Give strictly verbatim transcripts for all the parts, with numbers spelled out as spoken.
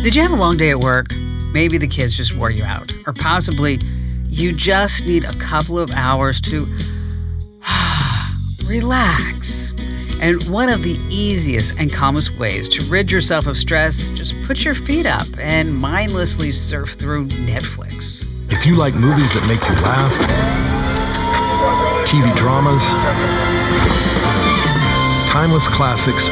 Did you have a long day at work? Maybe the kids just wore you out. Or possibly you just need a couple of hours to relax. And one of the easiest and calmest ways to rid yourself of stress, just put your feet up and mindlessly surf through Netflix. If you like movies that make you laugh, T V dramas, timeless classics,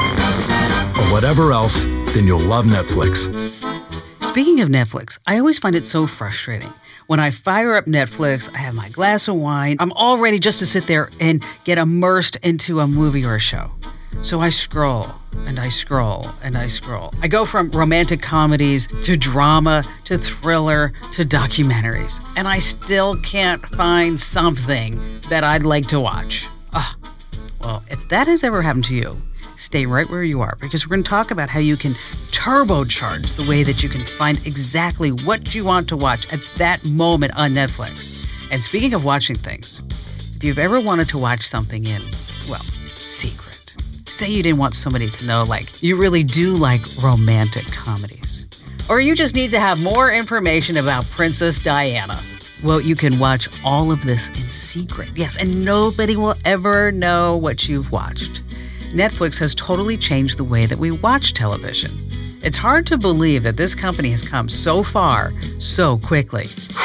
or whatever else, then you'll love Netflix. Speaking of Netflix, I always find it so frustrating. When I fire up Netflix, I have my glass of wine. I'm all ready just to sit there and get immersed into a movie or a show. So I scroll and I scroll and I scroll. I go from romantic comedies to drama to thriller to documentaries. And I still can't find something that I'd like to watch. Ah, well, if that has ever happened to you, stay right where you are, because we're going to talk about how you can turbocharge the way that you can find exactly what you want to watch at that moment on Netflix. And speaking of watching things, if you've ever wanted to watch something in, well, secret, say you didn't want somebody to know, like, you really do like romantic comedies, or you just need to have more information about Princess Diana. Well, you can watch all of this in secret. Yes, and nobody will ever know what you've watched. Netflix has totally changed the way that we watch television. It's hard to believe that this company has come so far so quickly.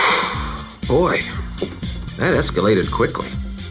Boy, that escalated quickly.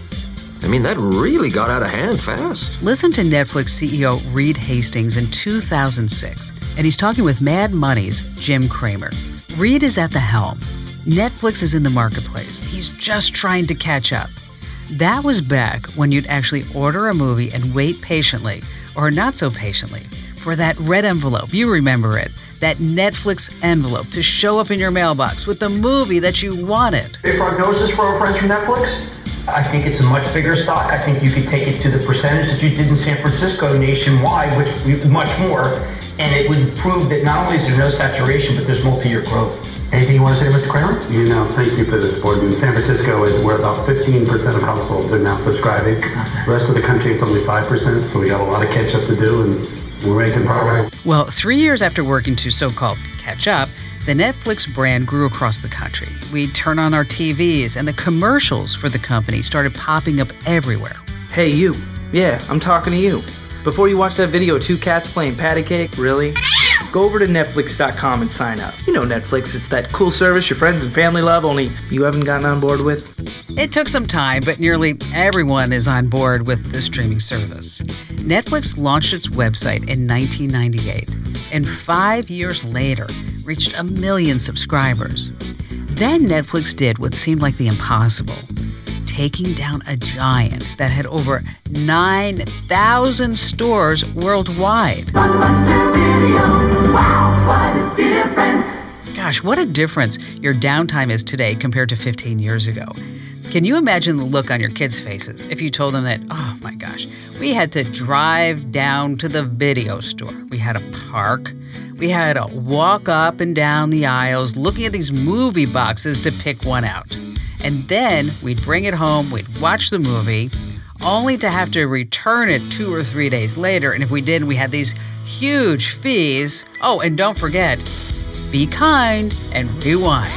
I mean, that really got out of hand fast. Listen to Netflix C E O Reed Hastings in two thousand six, and he's talking with Mad Money's Jim Cramer. Reed is at the helm. Netflix is in the marketplace. He's just trying to catch up. That was back when you'd actually order a movie and wait patiently, or not so patiently, for that red envelope, you remember it, that Netflix envelope to show up in your mailbox with the movie that you wanted. A prognosis for our friends from Netflix? I think it's a much bigger stock. I think you could take it to the percentage that you did in San Francisco nationwide, which much more, and it would prove that not only is there no saturation, but there's multi-year growth. Anything you want to say, Mister Kramer? You know, thank you for this board. In San Francisco, is where about fifteen percent of households are now subscribing. The rest of the country, it's only five percent, so we got a lot of catch up to do, and we're making progress. Well, three years after working to so-called catch up, the Netflix brand grew across the country. We'd turn on our T Vs, and the commercials for the company started popping up everywhere. Hey, you. Yeah, I'm talking to you. Before you watch that video of two cats playing patty cake, really? Go over to Netflix dot com and sign up. You know Netflix, it's that cool service your friends and family love, only you haven't gotten on board with. It took some time, but nearly everyone is on board with the streaming service. Netflix launched its website in nineteen ninety-eight, and five years later, reached a million subscribers. Then Netflix did what seemed like the impossible, taking down a giant that had over nine thousand stores worldwide. Blockbuster Video, wow, what a difference. Gosh, what a difference your downtime is today compared to fifteen years ago. Can you imagine the look on your kids' faces if you told them that, oh my gosh, we had to drive down to the video store, we had to park, we had to walk up and down the aisles looking at these movie boxes to pick one out. And then we'd bring it home, we'd watch the movie, only to have to return it two or three days later. And if we did, we had these huge fees. Oh, and don't forget, be kind and rewind.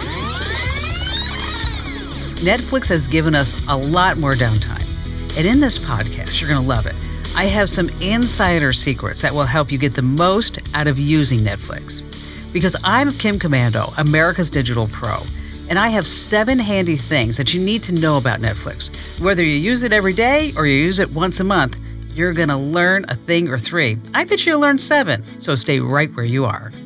Netflix has given us a lot more downtime. And in this podcast, you're going to love it. I have some insider secrets that will help you get the most out of using Netflix. Because I'm Kim Commando, America's Digital Pro. And I have seven handy things that you need to know about Netflix. Whether you use it every day or you use it once a month, you're going to learn a thing or three. I bet you'll learn seven, so stay right where you are.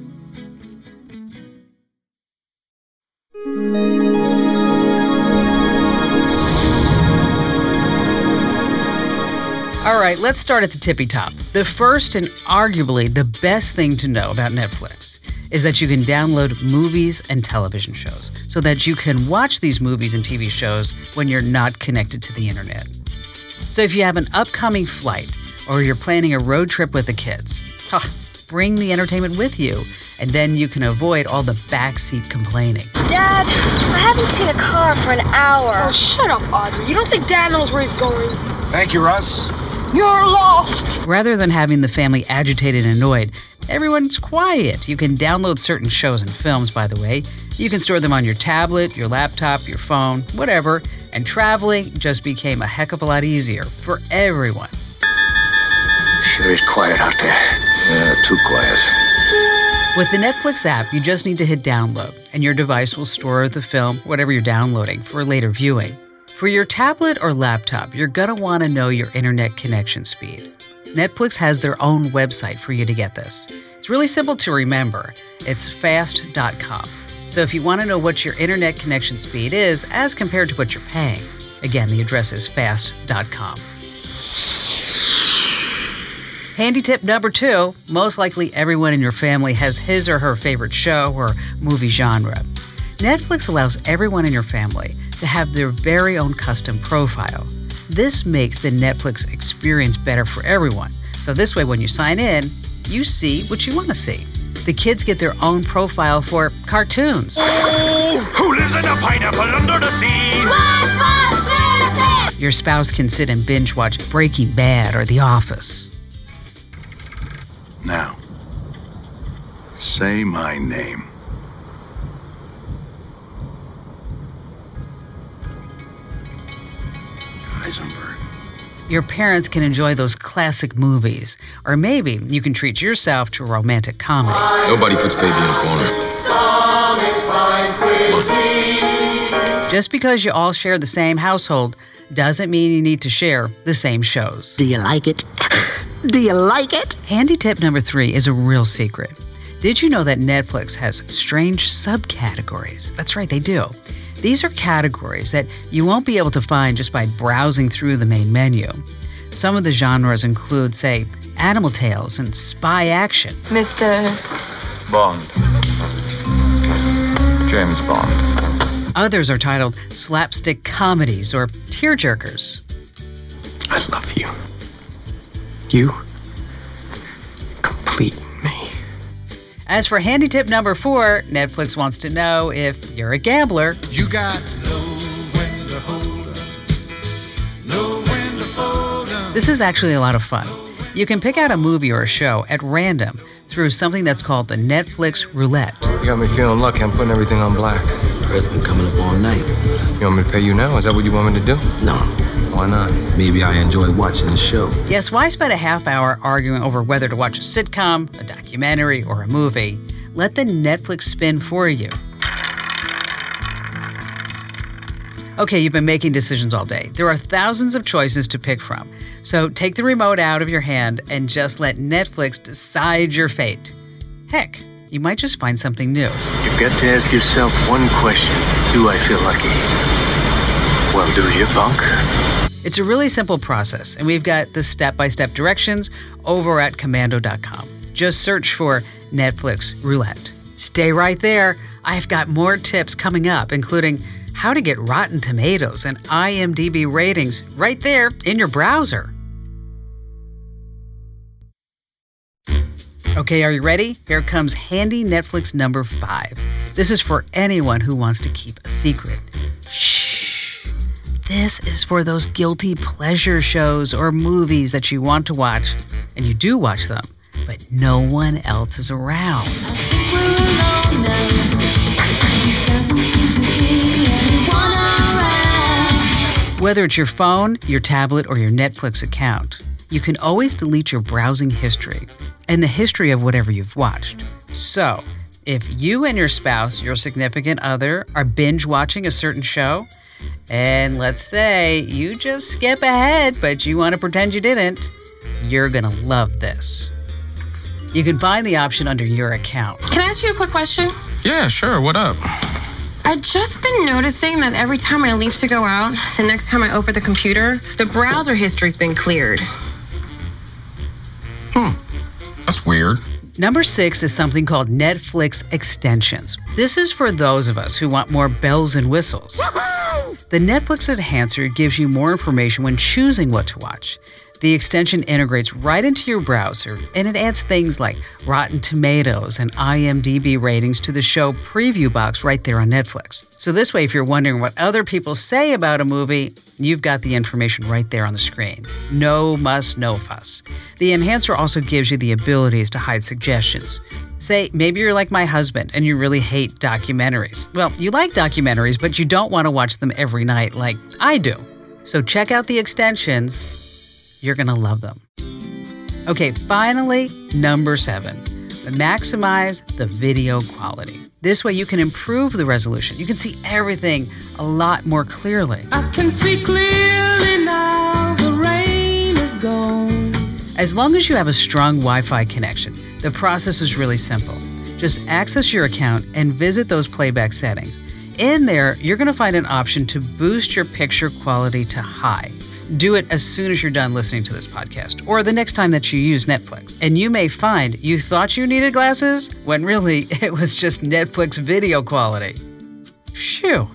All right, let's start at the tippy top. The first and arguably the best thing to know about Netflix is that you can download movies and television shows so that you can watch these movies and T V shows when you're not connected to the internet. So if you have an upcoming flight or you're planning a road trip with the kids, huh, bring the entertainment with you, and then you can avoid all the backseat complaining. Dad, I haven't seen a car for an hour. Oh, shut up, Audrey. You don't think Dad knows where he's going? Thank you, Russ. You're lost. Rather than having the family agitated and annoyed, everyone's quiet. You can download certain shows and films, by the way. You can store them on your tablet, your laptop, your phone, whatever. And traveling just became a heck of a lot easier for everyone. Sure is quiet out there. Yeah, too quiet. With the Netflix app, you just need to hit download, and your device will store the film, whatever you're downloading, for later viewing. For your tablet or laptop, you're going to want to know your internet connection speed. Netflix has their own website for you to get this. It's really simple to remember. It's fast dot com. So if you want to know what your internet connection speed is as compared to what you're paying, again, the address is fast dot com. Handy tip number two, most likely everyone in your family has his or her favorite show or movie genre. Netflix allows everyone in your family to have their very own custom profile. This makes the Netflix experience better for everyone. So this way, when you sign in, you see what you want to see. The kids get their own profile for cartoons. Oh, who lives in a pineapple under the sea? Your spouse can sit and binge watch Breaking Bad or The Office. Now, say my name. Heisenberg. Your parents can enjoy those classic movies, or maybe you can treat yourself to a romantic comedy. Nobody puts baby in a corner. Just because you all share the same household doesn't mean you need to share the same shows. Do you like it? Do you like it? Handy tip number three is a real secret. Did you know that Netflix has strange subcategories? That's right, they do. These are categories that you won't be able to find just by browsing through the main menu. Some of the genres include, say, animal tales and spy action. Mister Bond. James Bond. Others are titled slapstick comedies or tearjerkers. I love you. You complete me. As for handy tip number four, Netflix wants to know if you're a gambler. You got to know when to hold up, know when to fold up. This is actually a lot of fun. You can pick out a movie or a show at random through something that's called the Netflix Roulette. You got me feeling lucky. I'm putting everything on black. Press been coming up all night. You want me to pay you now? Is that what you want me to do? No. Why not? Maybe I enjoy watching the show. Yes, why spend a half hour arguing over whether to watch a sitcom, a documentary, or a movie? Let the Netflix spin for you. Okay, you've been making decisions all day. There are thousands of choices to pick from. So take the remote out of your hand and just let Netflix decide your fate. Heck, you might just find something new. You've got to ask yourself one question. Do I feel lucky? Well, do you, punk? It's a really simple process, and we've got the step-by-step directions over at commando dot com. Just search for Netflix Roulette. Stay right there. I've got more tips coming up, including how to get Rotten Tomatoes and I M D B ratings right there in your browser. Okay, are you ready? Here comes handy Netflix number five. This is for anyone who wants to keep a secret. Shh. This is for those guilty pleasure shows or movies that you want to watch, and you do watch them, but no one else is around. Whether it's your phone, your tablet, or your Netflix account, you can always delete your browsing history and the history of whatever you've watched. So, if you and your spouse, your significant other, are binge watching a certain show, and let's say you just skip ahead, but you want to pretend you didn't, you're going to love this. You can find the option under your account. Can I ask you a quick question? Yeah, sure. What up? I've just been noticing that every time I leave to go out, the next time I open the computer, the browser history's been cleared. Hmm. That's weird. Number six is something called Netflix extensions. This is for those of us who want more bells and whistles. The Netflix Enhancer gives you more information when choosing what to watch. The extension integrates right into your browser, and it adds things like Rotten Tomatoes and I M D B ratings to the show preview box right there on Netflix. So this way, if you're wondering what other people say about a movie, you've got the information right there on the screen. No muss, no fuss. The enhancer also gives you the abilities to hide suggestions. Say, maybe you're like my husband and you really hate documentaries. Well, you like documentaries, but you don't want to watch them every night like I do. So check out the extensions. You're going to love them. Okay, finally, number seven. Maximize the video quality. This way you can improve the resolution. You can see everything a lot more clearly. I can see clearly now, the rain is gone. As long as you have a strong Wi-Fi connection, the process is really simple. Just access your account and visit those playback settings. In there, you're going to find an option to boost your picture quality to high. Do it as soon as you're done listening to this podcast or the next time that you use Netflix. And you may find you thought you needed glasses when really it was just Netflix video quality. Phew.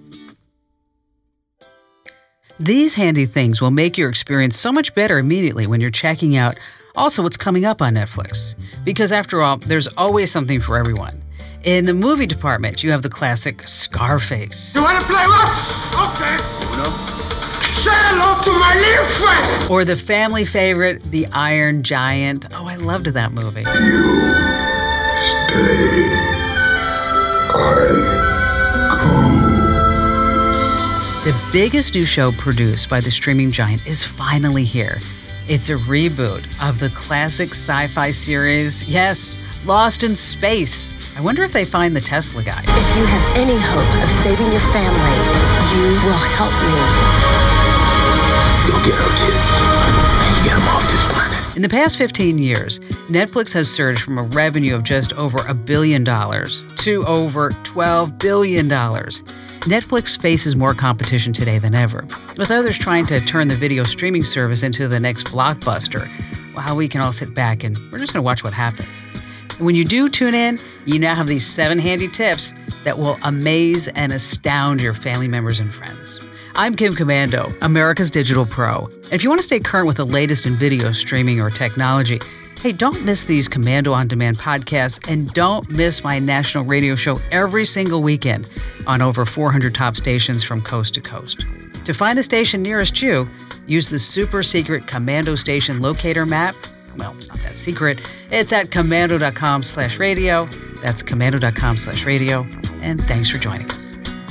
These handy things will make your experience so much better immediately when you're checking out also what's coming up on Netflix. Because after all, there's always something for everyone. In the movie department, you have the classic Scarface. You want to play rough? Okay. No. Say hello to my little friend. Or the family favorite, The Iron Giant. Oh, I loved that movie. You stay. I The biggest new show produced by the streaming giant is finally here. It's a reboot of the classic sci-fi series, yes, Lost in Space. I wonder if they find the Tesla guy. If you have any hope of saving your family, you will help me. Go get our kids and get them off this planet. In the past fifteen years, Netflix has surged from a revenue of just over a billion dollars to over twelve billion dollars. Netflix faces more competition today than ever, with others trying to turn the video streaming service into the next blockbuster, while we can all sit back and we're just going to watch what happens. And when you do tune in, you now have these seven handy tips that will amaze and astound your family members and friends. I'm Kim Commando, America's Digital Pro. And if you want to stay current with the latest in video streaming or technology, hey, don't miss these Commando On Demand podcasts and don't miss my national radio show every single weekend on over four hundred top stations from coast to coast. To find the station nearest you, use the super secret Commando Station Locator map. Well, it's not that secret. It's at commando.com slash radio. That's commando.com slash radio. And thanks for joining us.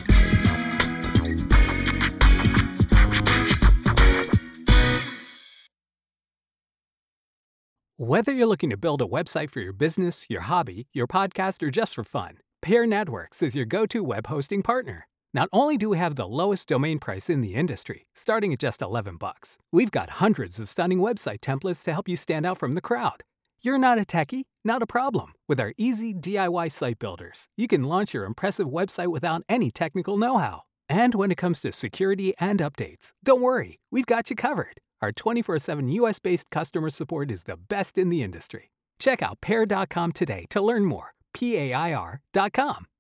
Whether you're looking to build a website for your business, your hobby, your podcast, or just for fun, Pair Networks is your go-to web hosting partner. Not only do we have the lowest domain price in the industry, starting at just eleven bucks, we've got hundreds of stunning website templates to help you stand out from the crowd. You're not a techie? Not a problem. With our easy D I Y site builders, you can launch your impressive website without any technical know-how. And when it comes to security and updates, don't worry, we've got you covered. Our twenty-four seven U S-based customer support is the best in the industry. Check out pair dot com today to learn more. P A I R dot com.